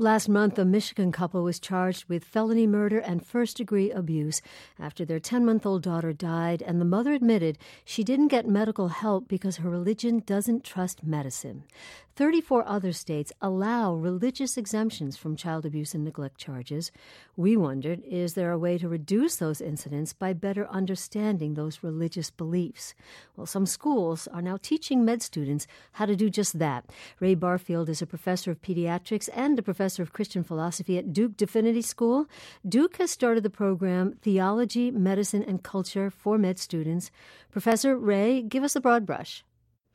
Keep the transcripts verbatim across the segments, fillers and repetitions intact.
Last month, a Michigan couple was charged with felony murder and first-degree abuse after their ten-month-old daughter died, and the mother admitted she didn't get medical help because her religion doesn't trust medicine. thirty-four other states allow religious exemptions from child abuse and neglect charges. We wondered, is there a way to reduce those incidents by better understanding those religious beliefs? Well, some schools are now teaching med students how to do just that. Ray Barfield is a professor of pediatrics and a professor of Christian philosophy at Duke Divinity School. Duke has started the program Theology, Medicine, and Culture for med students. Professor Ray, give us a broad brush.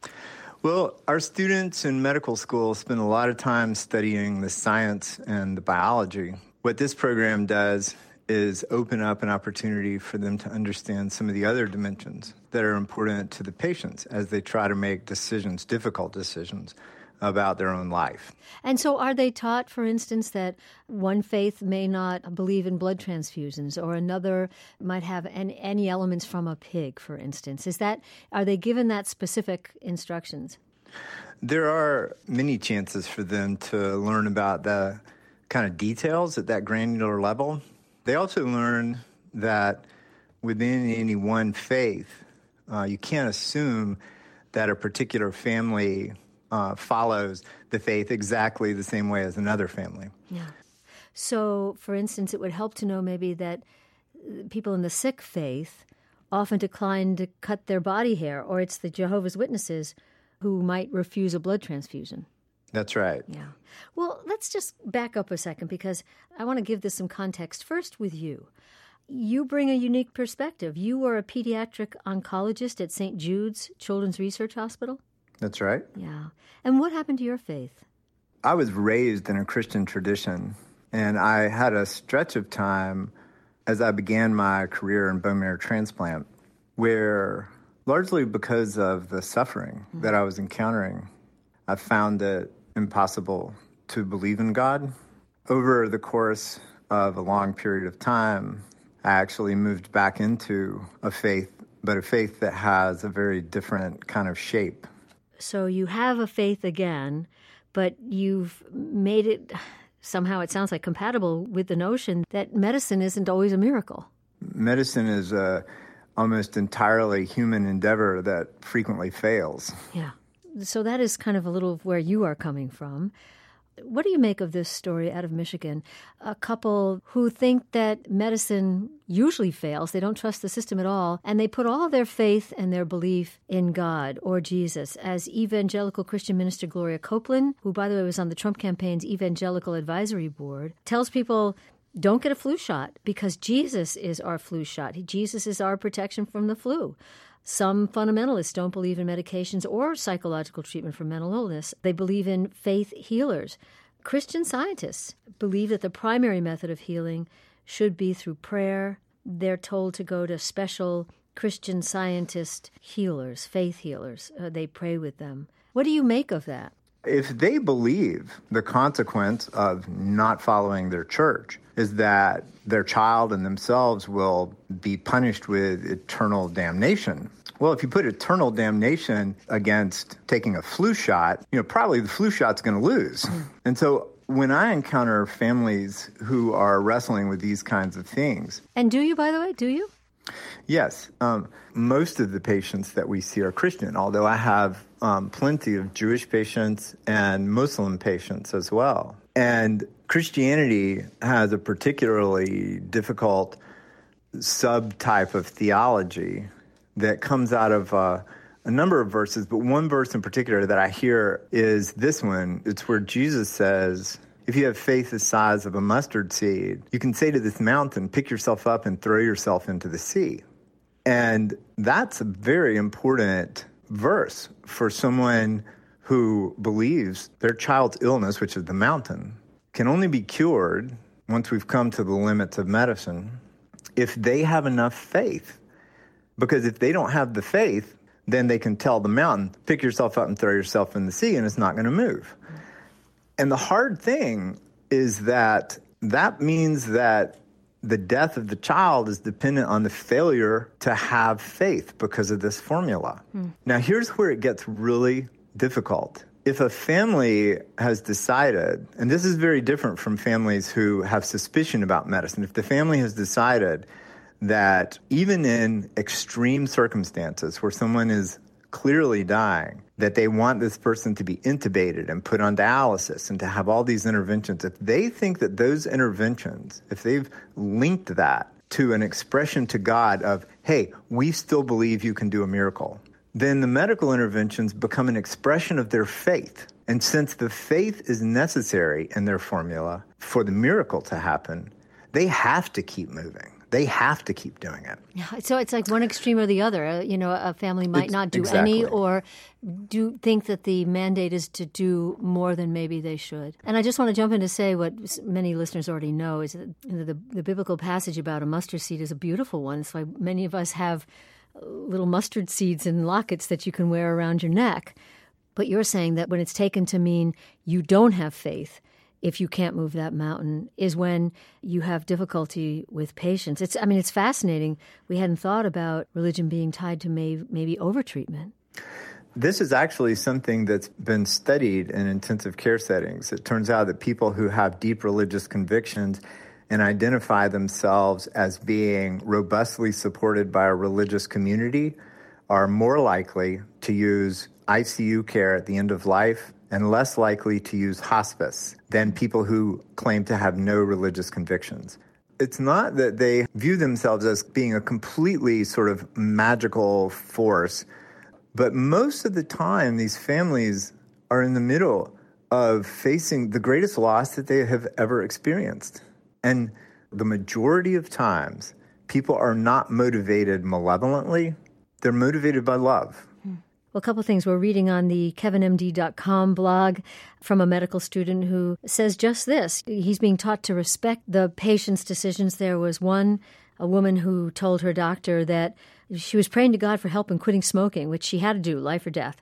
Well, our students in medical school spend a lot of time studying the science and the biology. What this program does is open up an opportunity for them to understand some of the other dimensions that are important to the patients as they try to make decisions, difficult decisions, about their own life. And so are they taught, for instance, that one faith may not believe in blood transfusions or another might have any, any elements from a pig, for instance? Is that, are they given that specific instructions? There are many chances for them to learn about the kind of details at that granular level. They also learn that within any one faith, uh, you can't assume that a particular family Uh, follows the faith exactly the same way as another family. Yeah. So, for instance, it would help to know maybe that people in the Sikh faith often decline to cut their body hair, or it's the Jehovah's Witnesses who might refuse a blood transfusion. That's right. Yeah. Well, let's just back up a second because I want to give this some context. First with you. You bring a unique perspective. You were a pediatric oncologist at Saint Jude's Children's Research Hospital. That's right. Yeah. And what happened to your faith? I was raised in a Christian tradition, and I had a stretch of time as I began my career in bone marrow transplant where, largely because of the suffering mm-hmm. that I was encountering, I found it impossible to believe in God. Over the course of a long period of time, I actually moved back into a faith, but a faith that has a very different kind of shape. So you have a faith again, but you've made it, somehow it sounds like, compatible with the notion that medicine isn't always a miracle. Medicine is a almost entirely human endeavor that frequently fails. Yeah. So that is kind of a little of where you are coming from. What do you make of this story out of Michigan? A couple who think that medicine usually fails, they don't trust the system at all, and they put all their faith and their belief in God or Jesus. As evangelical Christian minister Gloria Copeland, who, by the way, was on the Trump campaign's Evangelical Advisory Board, tells people, don't get a flu shot because Jesus is our flu shot. Jesus is our protection from the flu. Some fundamentalists don't believe in medications or psychological treatment for mental illness. They believe in faith healers. Christian scientists believe that the primary method of healing should be through prayer. They're told to go to special Christian scientist healers, faith healers. Uh, they pray with them. What do you make of that? If they believe the consequence of not following their church is that their child and themselves will be punished with eternal damnation, well, if you put eternal damnation against taking a flu shot, you know, probably the flu shot's going to lose. Mm. And so when I encounter families who are wrestling with these kinds of things... And do you, by the way, do you? Yes. Um, most of the patients that we see are Christian, although I have um, plenty of Jewish patients and Muslim patients as well. And Christianity has a particularly difficult subtype of theology that comes out of uh, a number of verses, but one verse in particular that I hear is this one. It's where Jesus says, if you have faith the size of a mustard seed, you can say to this mountain, pick yourself up and throw yourself into the sea. And that's a very important verse for someone who believes their child's illness, which is the mountain, can only be cured once we've come to the limits of medicine if they have enough faith. Because if they don't have the faith, then they can tell the mountain, pick yourself up and throw yourself in the sea, and it's not going to move. And the hard thing is that that means that the death of the child is dependent on the failure to have faith because of this formula. Hmm. Now, here's where it gets really difficult. if a family has decided, and this is very different from families who have suspicion about medicine, if the family has decided that even in extreme circumstances where someone is clearly dying, that they want this person to be intubated and put on dialysis and to have all these interventions, if they think that those interventions, if they've linked that to an expression to God of, hey, we still believe you can do a miracle, then the medical interventions become an expression of their faith. And since the faith is necessary in their formula for the miracle to happen, they have to keep moving. They have to keep doing it. Yeah, so it's like one extreme or the other. Uh, you know, a family might It's, not do exactly. any or do think that the mandate is to do more than maybe they should. And I just want to jump in to say what many listeners already know is that you know, the, the biblical passage about a mustard seed is a beautiful one. It's why many of us have little mustard seeds in lockets that you can wear around your neck. But you're saying that when it's taken to mean you don't have faith, if you can't move that mountain, is when you have difficulty with patience. It's, I mean, it's fascinating. We hadn't thought about religion being tied to may, maybe overtreatment. This is actually something that's been studied in intensive care settings. It turns out that people who have deep religious convictions and identify themselves as being robustly supported by a religious community are more likely to use I C U care at the end of life and less likely to use hospice than people who claim to have no religious convictions. It's not that they view themselves as being a completely sort of magical force, but most of the time these families are in the middle of facing the greatest loss that they have ever experienced. And the majority of times, people are not motivated malevolently. They're motivated by love. Well, a couple of things. We're reading on the Kevin M D dot com blog from a medical student who says just this. He's being taught to respect the patient's decisions. There was one, a woman who told her doctor that she was praying to God for help in quitting smoking, which she had to do, life or death.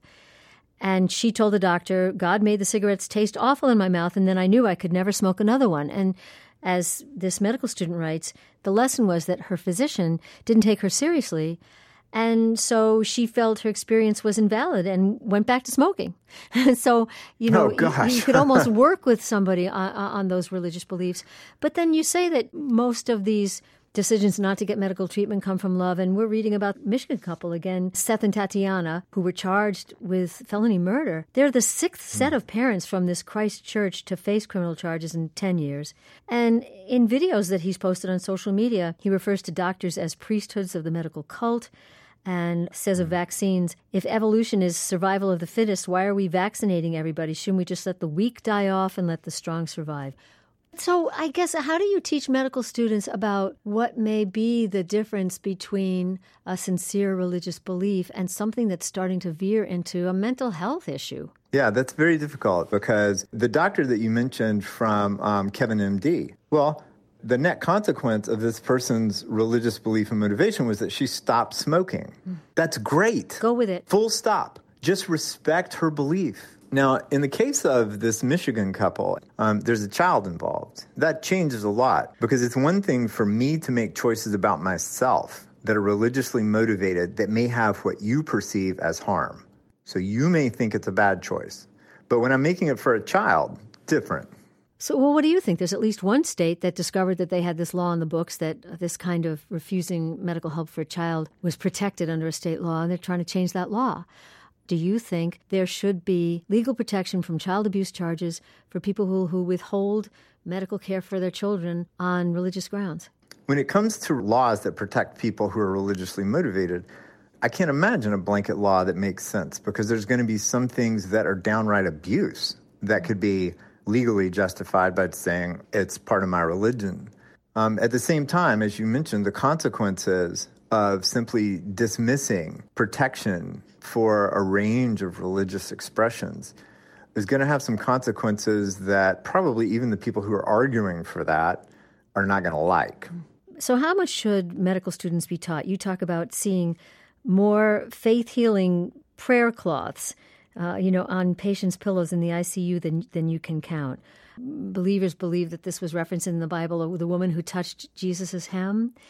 And she told the doctor, God made the cigarettes taste awful in my mouth, and then I knew I could never smoke another one. And as this medical student writes, the lesson was that her physician didn't take her seriously, and so she felt her experience was invalid and went back to smoking. So, you know, oh, gosh. you, you could almost work with somebody on, on those religious beliefs. But then you say that most of these decisions not to get medical treatment come from love. And we're reading about a Michigan couple again, Seth and Tatiana, who were charged with felony murder. They're the sixth set of parents from this Christ Church to face criminal charges in ten years. And in videos that he's posted on social media, he refers to doctors as priesthoods of the medical cult and says of vaccines, if evolution is survival of the fittest, why are we vaccinating everybody? Shouldn't we just let the weak die off and let the strong survive? So I guess, how do you teach medical students about what may be the difference between a sincere religious belief and something that's starting to veer into a mental health issue? Yeah, that's very difficult because the doctor that you mentioned from um, Kevin M D, well, the net consequence of this person's religious belief and motivation was that she stopped smoking. Mm. That's great. Go with it. Full stop. Just respect her belief. Now, in the case of this Michigan couple, um, there's a child involved. That changes a lot because it's one thing for me to make choices about myself that are religiously motivated that may have what you perceive as harm. So you may think it's a bad choice. But when I'm making it for a child, different. So, well, what do you think? There's at least one state that discovered that they had this law in the books that this kind of refusing medical help for a child was protected under a state law, and they're trying to change that law. Do you think there should be legal protection from child abuse charges for people who, who withhold medical care for their children on religious grounds? When it comes to laws that protect people who are religiously motivated, I can't imagine a blanket law that makes sense because there's going to be some things that are downright abuse that could be legally justified by saying it's part of my religion. Um, at the same time, as you mentioned, the consequences of simply dismissing protection for a range of religious expressions is going to have some consequences that probably even the people who are arguing for that are not going to like. So how much should medical students be taught? You talk about seeing more faith-healing prayer cloths Uh, you know, on patients' pillows in the I C U than than you can count. Believers believe that this was referenced in the Bible of the woman who touched Jesus' hem.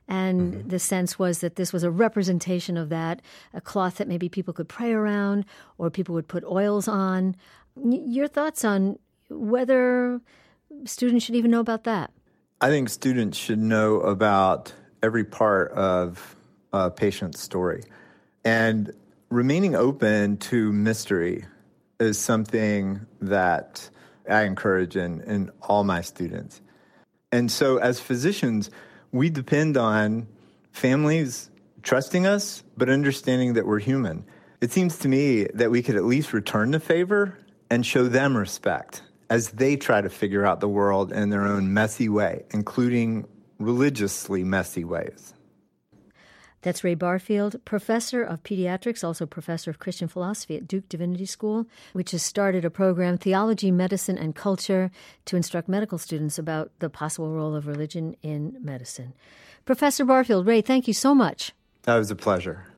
And Mm-hmm. the sense was that this was a representation of that, a cloth that maybe people could pray around or people would put oils on. Y- Your thoughts on whether students should even know about that? I think students should know about every part of a patient's story. And remaining open to mystery is something that I encourage in, in all my students. And so as physicians, we depend on families trusting us, but understanding that we're human. It seems to me that we could at least return the favor and show them respect as they try to figure out the world in their own messy way, including religiously messy ways. That's Ray Barfield, professor of pediatrics, also professor of Christian philosophy at Duke Divinity School, which has started a program, Theology, Medicine, and Culture, to instruct medical students about the possible role of religion in medicine. Professor Barfield, Ray, thank you so much. That was a pleasure.